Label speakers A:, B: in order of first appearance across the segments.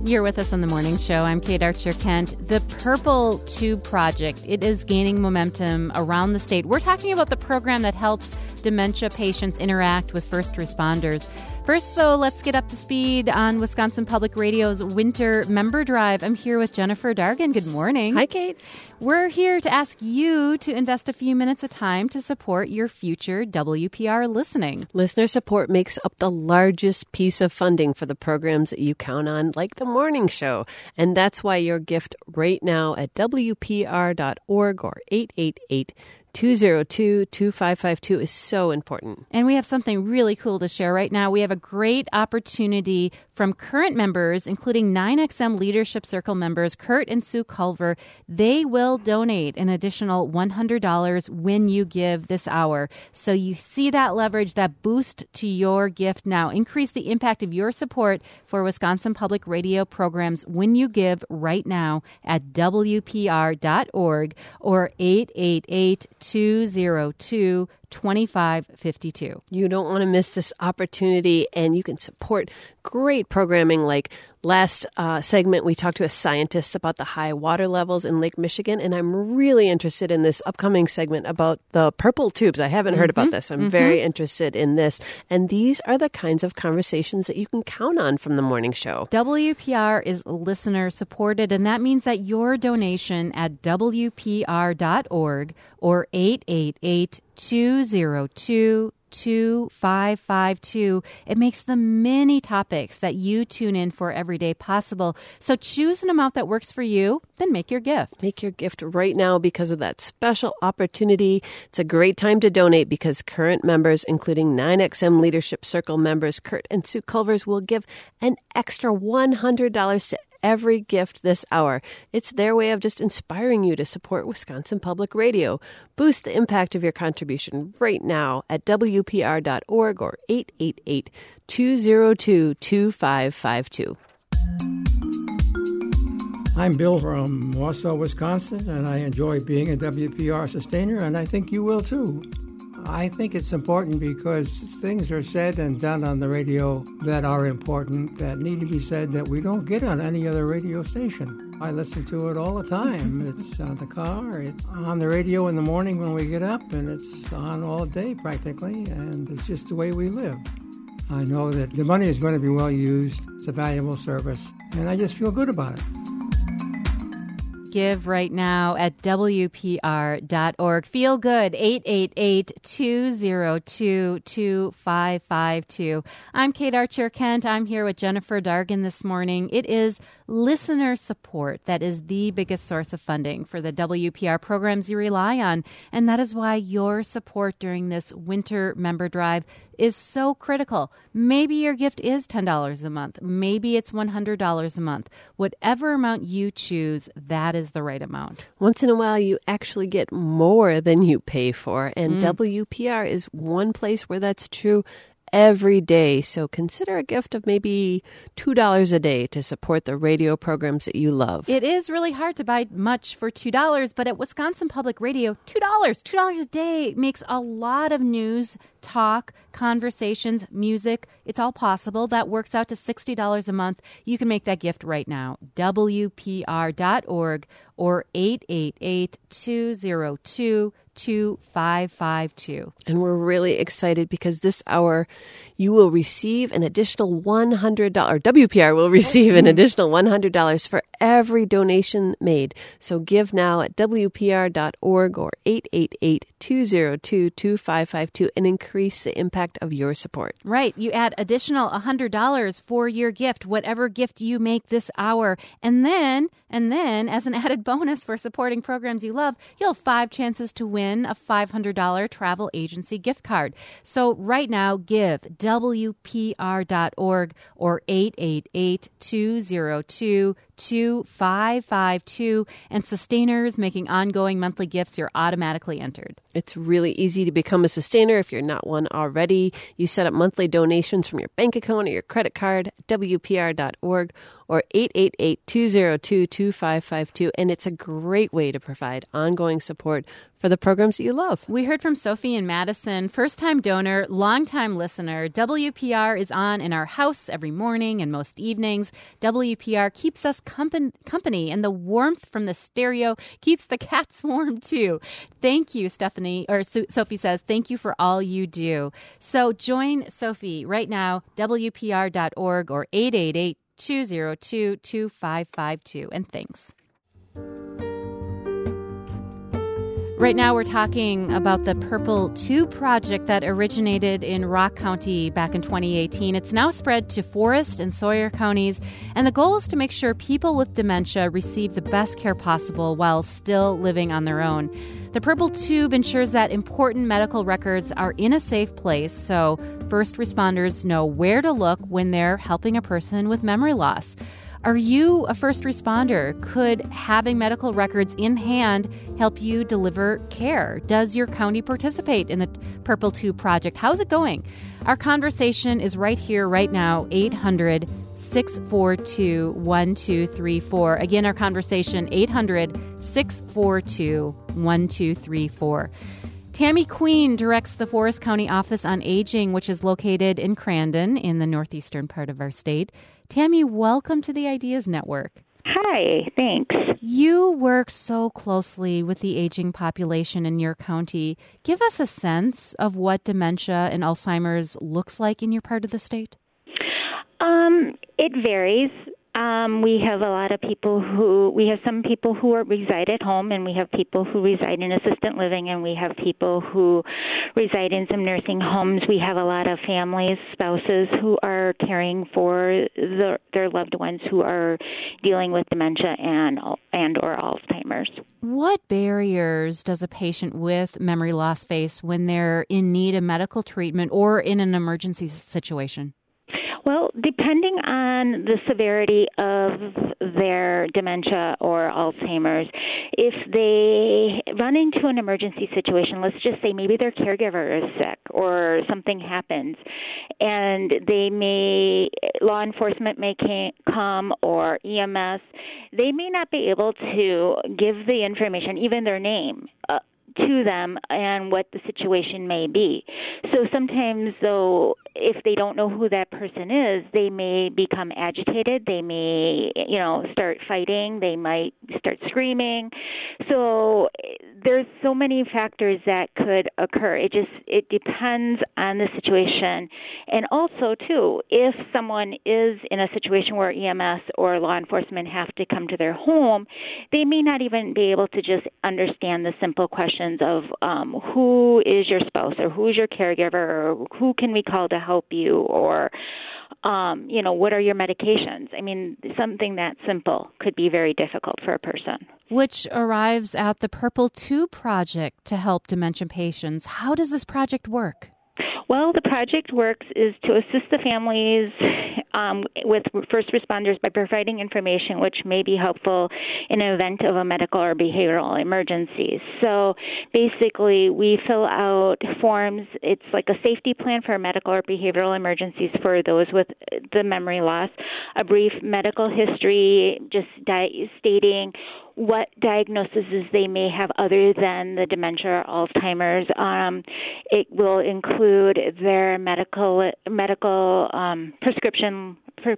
A: You're with us on the morning show. I'm Kate Archer-Kent. The Purple Tube Project, it is gaining momentum around the state. We're talking about the program that helps dementia patients interact with first responders. First, though, let's get up to speed on Wisconsin Public Radio's Winter Member Drive. I'm here with Jennifer Dargan. Good morning.
B: Hi, Kate.
A: We're here to ask you to invest a few minutes of time to support your future WPR listening.
B: Listener support makes up the largest piece of funding for the programs that you count on, like the morning show. And that's why your gift right now at WPR.org or 888-202-2552 is so important.
A: And we have something really cool to share right now. We have a great opportunity from current members, including 9XM Leadership Circle members, Kurt and Sue Culver. They will donate an additional $100 when you give this hour. So you see that leverage, that boost to your gift now. Increase the impact of your support for Wisconsin Public Radio programs when you give right now at WPR.org or 888-202-2552.
B: You don't want to miss this opportunity, and you can support great programming. Like last segment, we talked to a scientist about the high water levels in Lake Michigan, and I'm really interested in this upcoming segment about the purple tubes. I haven't heard about this, so I'm very interested in this. And these are the kinds of conversations that you can count on from the morning show.
A: WPR is listener supported, and that means that your donation at WPR.org or 888-202-2552. It makes the many topics that you tune in for every day possible. So choose an amount that works for you, then make your gift.
B: Make your gift right now because of that special opportunity. It's a great time to donate because current members, including 9XM Leadership Circle members, Kurt and Sue Culvers, will give an extra $100 to every gift this hour. It's their way of just inspiring you to support Wisconsin Public Radio. Boost the impact of your contribution right now at WPR.org or 888-202-2552.
C: I'm Bill from Wausau, Wisconsin, and I enjoy being a WPR sustainer, and I think you will too. I think it's important because things are said and done on the radio that are important, that need to be said, that we don't get on any other radio station. I listen to it all the time. It's on the car, it's on the radio in the morning when we get up, and it's on all day practically, and it's just the way we live. I know that the money is going to be well used. It's a valuable service, and I just feel good about it.
A: Give right now at WPR.org. Feel good, 888-202-2552. I'm Kate Archer-Kent. I'm here with Jennifer Dargan this morning. It is listener support that is the biggest source of funding for the WPR programs you rely on. And that is why your support during this winter member drive is so critical. Maybe your gift is $10 a month. Maybe it's $100 a month. Whatever amount you choose, that is the right amount.
B: Once in a while, you actually get more than you pay for. And WPR is one place where that's true every day. So consider a gift of maybe $2 a day to support the radio programs that you love.
A: It is really hard to buy much for $2, but at Wisconsin Public Radio, $2 a day makes a lot of news, talk, conversations, music. It's all possible. That works out to $60 a month. You can make that gift right now. WPR.org or 888-202-2552.
B: And we're really excited because this hour you will receive an additional $100. WPR will receive an additional $100 for every donation made. So give now at WPR.org or 888-202-2552 and increase the impact of your support.
A: Right. You add additional $100 for your gift, whatever gift you make this hour. And then, as an added bonus for supporting programs you love, you'll have 5 chances to win a $500 travel agency gift card. So right now, give WPR.org or 888-202-2552, and sustainers making ongoing monthly gifts, you're automatically entered.
B: It's really easy to become a sustainer if you're not one already. You set up monthly donations from your bank account or your credit card, WPR.org, or 888-202-2552. And it's a great way to provide ongoing support for the programs that you love.
A: We heard from Sophie in Madison, first-time donor, long-time listener. WPR is on in our house every morning and most evenings. WPR keeps us company, and the warmth from the stereo keeps the cats warm, too. Thank you, Stephanie, or Sophie says, thank you for all you do. So join Sophie right now, WPR.org or 888-202-2552. And thanks. Right now, we're talking about the Purple Tube project that originated in Rock County back in 2018. It's now spread to Forest and Sawyer counties, and the goal is to make sure people with dementia receive the best care possible while still living on their own. The Purple Tube ensures that important medical records are in a safe place, so first responders know where to look when they're helping a person with memory loss. Are you a first responder? Could having medical records in hand help you deliver care? Does your county participate in the Purple Tube project? How's it going? Our conversation is right here, right now, 800-642-1234. Again, our conversation, 800-642-1234. Tammy Queen directs the Forest County Office on Aging, which is located in Crandon in the northeastern part of our state. Tammy, welcome to the Ideas Network.
D: Hi, thanks.
A: You work so closely with the aging population in your county. Give us a sense of what dementia and Alzheimer's looks like in your part of the state.
D: It varies. We have some people who reside at home, and we have people who reside in assisted living, and we have people who reside in some nursing homes. We have a lot of families, spouses who are caring for their loved ones who are dealing with dementia and or Alzheimer's.
A: What barriers does a patient with memory loss face when they're in need of medical treatment or in an emergency situation?
D: Well, depending on the severity of their dementia or Alzheimer's, if they run into an emergency situation, let's just say maybe their caregiver is sick or something happens, and law enforcement may come or EMS, they may not be able to give the information, even their name, to them and what the situation may be. So sometimes, though, if they don't know who that person is, they may become agitated. They may, start fighting. They might start screaming. So there's so many factors that could occur. It depends on the situation. And also, too, if someone is in a situation where EMS or law enforcement have to come to their home, they may not even be able to just understand the simple questions of who is your spouse or who is your caregiver or who can we call to help you or, what are your medications? I mean, something that simple could be very difficult for a person.
A: Which arrives at the Purple Tube project to help dementia patients. How does this project work?
D: Well, the project works is to assist the families with first responders by providing information which may be helpful in an event of a medical or behavioral emergency. So basically, we fill out forms. It's like a safety plan for medical or behavioral emergencies for those with the memory loss, a brief medical history, just stating what diagnoses they may have other than the dementia or Alzheimer's. It will include their medical prescription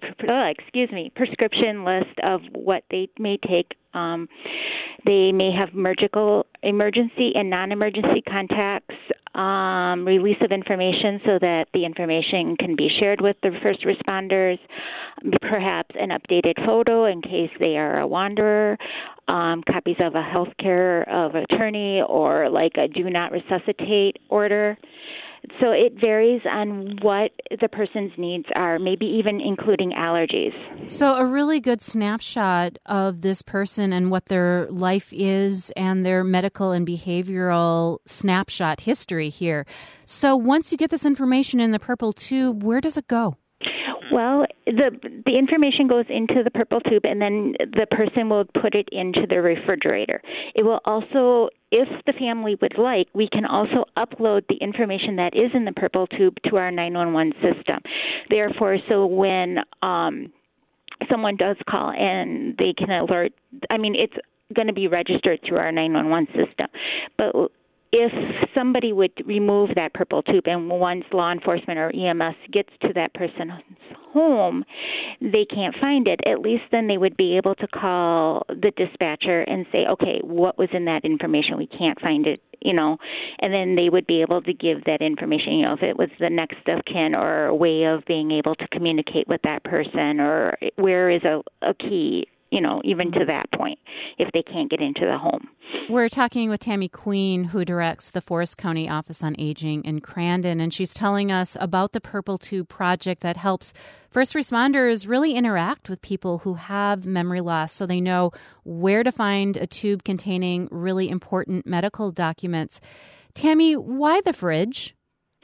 D: list of what they may take. They may have emergency and non-emergency contacts, release of information so that the information can be shared with the first responders, perhaps an updated photo in case they are a wanderer, copies of a healthcare of attorney or like a do not resuscitate order. So it varies on what the person's needs are, maybe even including allergies.
A: So a really good snapshot of this person and what their life is and their medical and behavioral snapshot history here. So once you get this information in the Purple Tube, where does it go?
D: Well, the information goes into the Purple Tube, and then the person will put it into the refrigerator. It will also, if the family would like, we can also upload the information that is in the Purple Tube to our 911 system. Therefore, so when someone does call and they can alert, it's going to be registered through our 911 system. But if somebody would remove that purple tube and once law enforcement or EMS gets to that person's home, they can't find it, at least then they would be able to call the dispatcher and say, okay, what was in that information? We can't find it, and then they would be able to give that information, if it was the next of kin or a way of being able to communicate with that person, or where is a key, even to that point, if they can't get into the home.
A: We're talking with Tammy Queen, who directs the Forest County Office on Aging in Crandon, and she's telling us about the Purple Tube project that helps first responders really interact with people who have memory loss so they know where to find a tube containing really important medical documents. Tammy, why the fridge?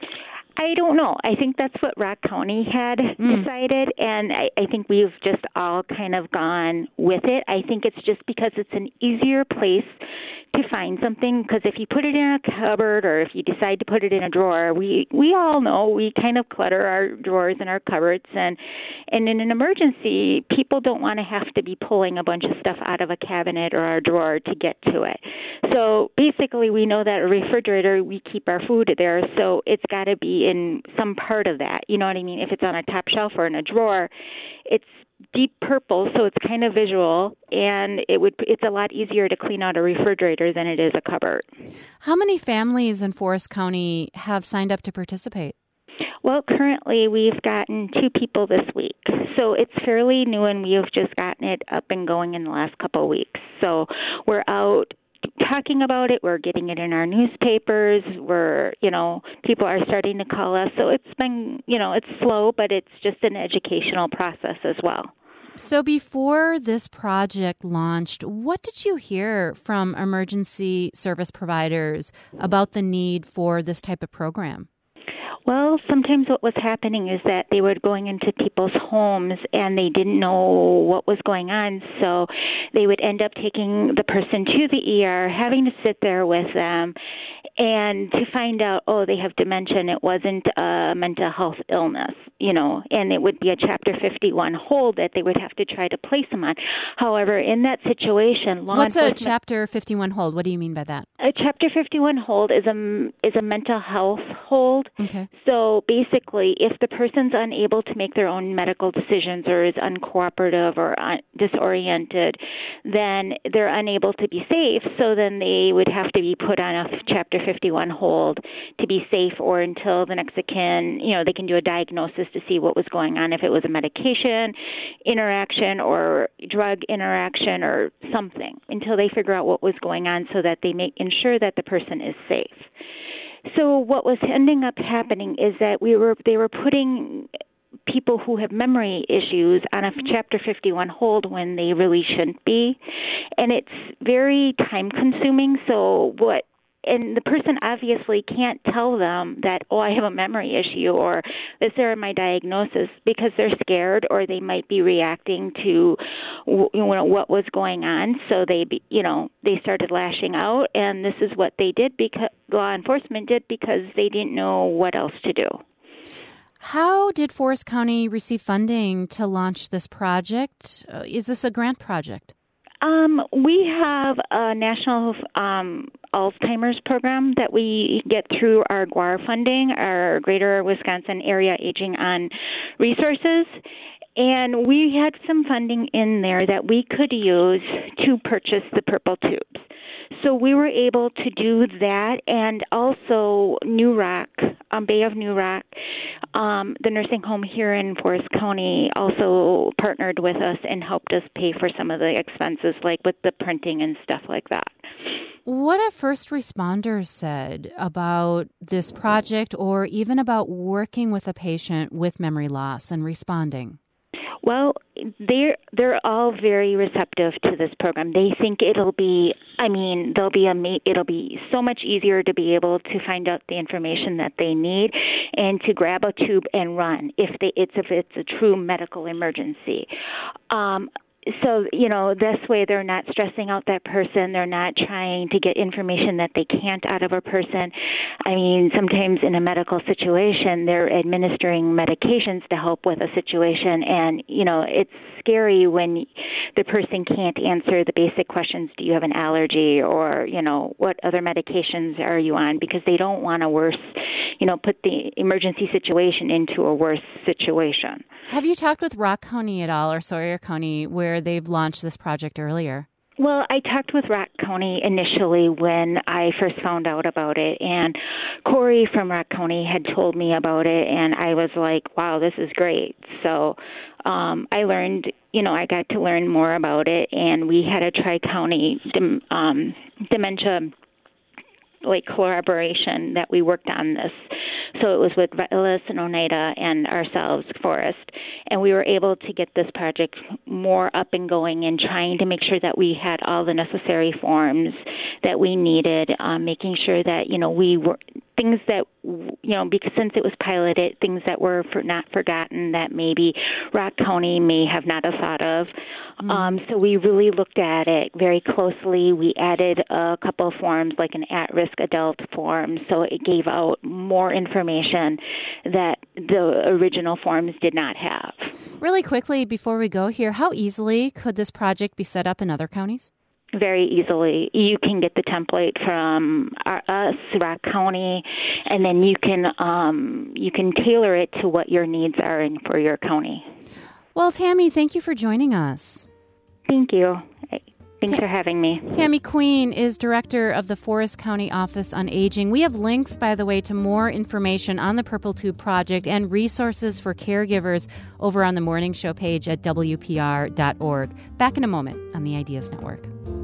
D: I don't know. I think that's what Rock County had decided, and I think we've just all kind of gone with it. I think it's just because it's an easier place to find something, because if you put it in a cupboard or if you decide to put it in a drawer, we all know we kind of clutter our drawers and our cupboards, and in an emergency, people don't want to have to be pulling a bunch of stuff out of a cabinet or a drawer to get to it. So basically, we know that a refrigerator, we keep our food there, so it's got to be in some part of that. You know what I mean? If it's on a top shelf or in a drawer, it's deep purple, so it's kind of visual, and it's a lot easier to clean out a refrigerator than it is a cupboard.
A: How many families in Forest County have signed up to participate?
D: Well, currently we've gotten 2 people this week, so it's fairly new, and we have just gotten it up and going in the last couple of weeks. So we're out talking about it. We're getting it in our newspapers. People are starting to call us. So it's been, it's slow, but it's just an educational process as well.
A: So before this project launched, what did you hear from emergency service providers about the need for this type of program?
D: Well, sometimes what was happening is that they were going into people's homes and they didn't know what was going on, so they would end up taking the person to the ER, having to sit there with them, and to find out, they have dementia, and it wasn't a mental health illness, and it would be a Chapter 51 hold that they would have to try to place them on. However, in that situation,
A: What's a Chapter 51 hold? What do you mean by that?
D: A Chapter 51 hold is a mental health hold.
A: Okay.
D: So basically, if the person's unable to make their own medical decisions or is uncooperative or disoriented, then they're unable to be safe. So then they would have to be put on a Chapter 51 hold to be safe, or until the next of kin, they can do a diagnosis to see what was going on, if it was a medication interaction or drug interaction or something, until they figure out what was going on so that they may ensure that the person is safe. So what was ending up happening is that they were putting people who have memory issues on a Chapter 51 hold when they really shouldn't be, and it's very time-consuming. And the person obviously can't tell them that, I have a memory issue, or this is my diagnosis, because they're scared, or they might be reacting to what was going on. So they started lashing out, and this is what they did, because law enforcement did, because they didn't know what else to do.
A: How did Forest County receive funding to launch this project? Is this a grant project?
D: We have a national Alzheimer's program that we get through our GWAR funding, our Greater Wisconsin Area Aging on Resources. And we had some funding in there that we could use to purchase the purple tubes. So we were able to do that, and also New Rock, Bay of New Rock, the nursing home here in Forest County also partnered with us and helped us pay for some of the expenses, like with the printing and stuff like that.
A: What have first responders said about this project, or even about working with a patient with memory loss and responding?
D: Well, they're all very receptive to this program. They think it'll be so much easier to be able to find out the information that they need and to grab a tube and run if it's a true medical emergency. So, this way they're not stressing out that person. They're not trying to get information that they can't out of a person. I mean, sometimes in a medical situation, they're administering medications to help with a situation. And, it's scary when the person can't answer the basic questions. Do you have an allergy? Or, what other medications are you on? Because they don't want to put the emergency situation into a worse situation.
A: Have you talked with Rock County at all, or Sawyer County, where they've launched this project earlier?
D: Well, I talked with Rock County initially when I first found out about it, and Corey from Rock County had told me about it, and I was like, wow, this is great. So I learned, I got to learn more about it, and we had a tri-county dementia collaboration that we worked on this. So it was with Violas and Oneida and ourselves, Forest, and we were able to get this project more up and going and trying to make sure that we had all the necessary forms that we needed, making sure that, we were things that, because since it was piloted, things that were not forgotten that maybe Rock County may have not have thought of. So we really looked at it very closely. We added a couple of forms, like an at-risk adult form, so it gave out more information that the original forms did not have.
A: Really quickly, before we go here, how easily could this project be set up in other counties?
D: Very easily. You can get the template from us, Rock County, and then you can tailor it to what your needs are for your county.
A: Well, Tammy, thank you for joining us.
D: Thank you. Thanks for having me.
A: Tammy Queen is director of the Forest County Office on Aging. We have links, by the way, to more information on the Purple Tube Project and resources for caregivers over on the Morning Show page at WPR.org. Back in a moment on the Ideas Network.